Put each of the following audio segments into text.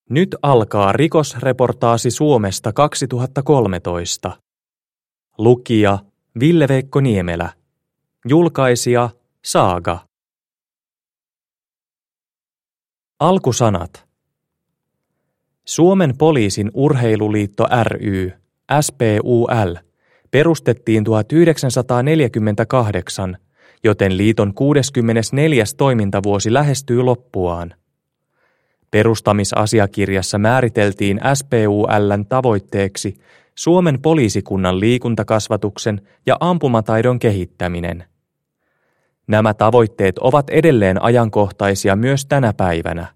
Nyt alkaa rikosreportaasi Suomesta 2013. Lukija Ville-Veikko Niemelä. Julkaisija Saaga. Alkusanat. Suomen poliisin urheiluliitto ry, SPUL, perustettiin 1948, joten liiton 64. toimintavuosi lähestyy loppuaan. Perustamisasiakirjassa määriteltiin SPUL:n tavoitteeksi Suomen poliisikunnan liikuntakasvatuksen ja ampumataidon kehittäminen. Nämä tavoitteet ovat edelleen ajankohtaisia myös tänä päivänä.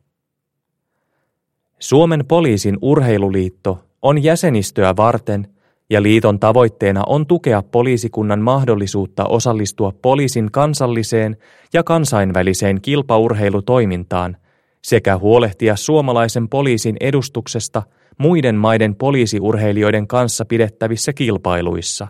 Suomen poliisin urheiluliitto on jäsenistöä varten ja liiton tavoitteena on tukea poliisikunnan mahdollisuutta osallistua poliisin kansalliseen ja kansainväliseen kilpaurheilutoimintaan sekä huolehtia suomalaisen poliisin edustuksesta muiden maiden poliisiurheilijoiden kanssa pidettävissä kilpailuissa.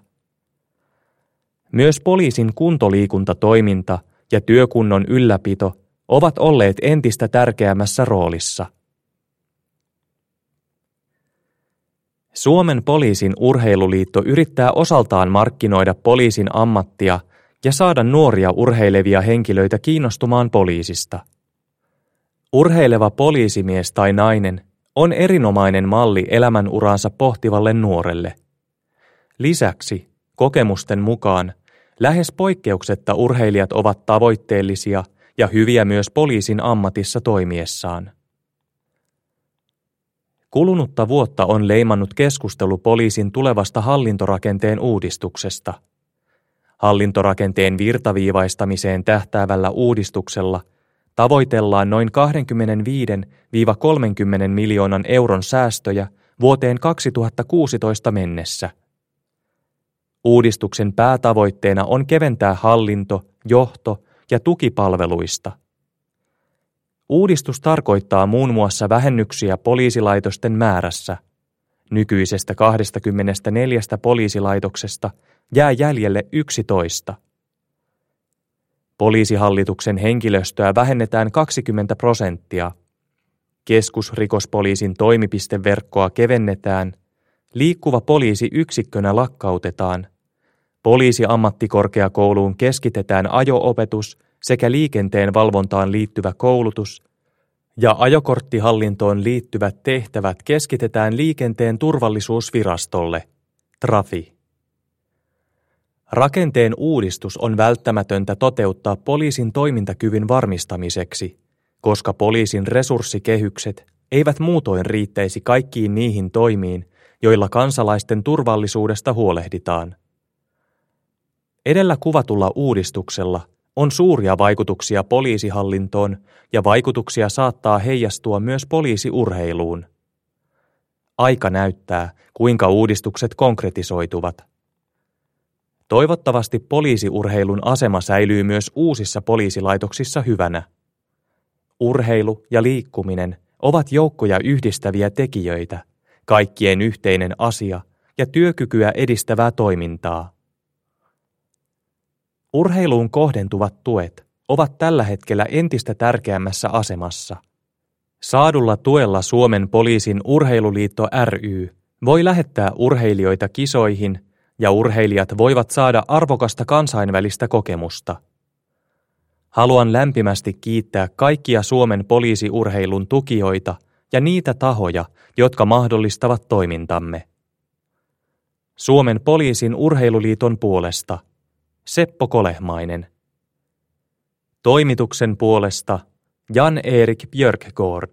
Myös poliisin kuntoliikuntatoiminta ja työkunnon ylläpito ovat olleet entistä tärkeämmässä roolissa. Suomen poliisin urheiluliitto yrittää osaltaan markkinoida poliisin ammattia ja saada nuoria urheilevia henkilöitä kiinnostumaan poliisista. Urheileva poliisimies tai nainen on erinomainen malli elämänuraansa pohtivalle nuorelle. Lisäksi, kokemusten mukaan, lähes poikkeuksetta urheilijat ovat tavoitteellisia ja hyviä myös poliisin ammatissa toimiessaan. Kulunutta vuotta on leimannut keskustelu poliisin tulevasta hallintorakenteen uudistuksesta. Hallintorakenteen virtaviivaistamiseen tähtäävällä uudistuksella tavoitellaan noin 25–30 miljoonan euron säästöjä vuoteen 2016 mennessä. Uudistuksen päätavoitteena on keventää hallinto-, johto- ja tukipalveluista. Uudistus tarkoittaa muun muassa vähennyksiä poliisilaitosten määrässä. Nykyisestä 24 poliisilaitoksesta jää jäljelle 11. Poliisihallituksen henkilöstöä vähennetään 20%. Keskusrikospoliisin toimipisteverkkoa kevennetään. Liikkuva poliisi yksikkönä lakkautetaan. Poliisiammattikorkeakouluun keskitetään ajo-opetus sekä liikenteen valvontaan liittyvä koulutus ja ajokorttihallintoon liittyvät tehtävät keskitetään liikenteen turvallisuusvirastolle, Trafi. Rakenteen uudistus on välttämätöntä toteuttaa poliisin toimintakyvyn varmistamiseksi, koska poliisin resurssikehykset eivät muutoin riittäisi kaikkiin niihin toimiin, joilla kansalaisten turvallisuudesta huolehditaan. Edellä kuvatulla uudistuksella on suuria vaikutuksia poliisihallintoon ja vaikutuksia saattaa heijastua myös poliisiurheiluun. Aika näyttää, kuinka uudistukset konkretisoituvat. Toivottavasti poliisiurheilun asema säilyy myös uusissa poliisilaitoksissa hyvänä. Urheilu ja liikkuminen ovat joukkoja yhdistäviä tekijöitä, kaikkien yhteinen asia ja työkykyä edistävää toimintaa. Urheiluun kohdentuvat tuet ovat tällä hetkellä entistä tärkeämmässä asemassa. Saadulla tuella Suomen poliisin urheiluliitto ry voi lähettää urheilijoita kisoihin ja urheilijat voivat saada arvokasta kansainvälistä kokemusta. Haluan lämpimästi kiittää kaikkia Suomen poliisiurheilun tukijoita ja niitä tahoja, jotka mahdollistavat toimintamme. Suomen poliisin urheiluliiton puolesta Seppo Kolehmainen. Toimituksen puolesta Jan-Erik Björkgård.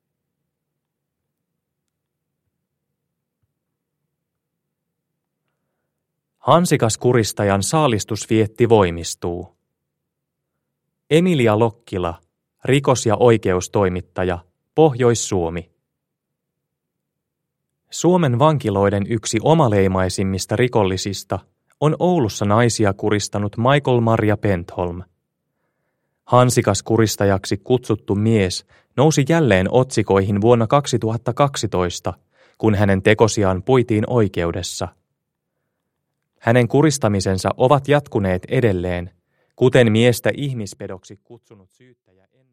Hansikas-kuristajan saalistusvietti voimistuu. Emilia Lokkila, rikos- ja oikeustoimittaja, Pohjois-Suomi. Suomen vankiloiden yksi omaleimaisimmista rikollisista on Oulussa naisia kuristanut Michael Maria Pentholm. Hansikas-kuristajaksi kutsuttu mies nousi jälleen otsikoihin vuonna 2012, kun hänen tekosiaan puitiin oikeudessa. Hänen kuristamisensa ovat jatkuneet edelleen, kuten miestä ihmispedoksi kutsunut syyttäjä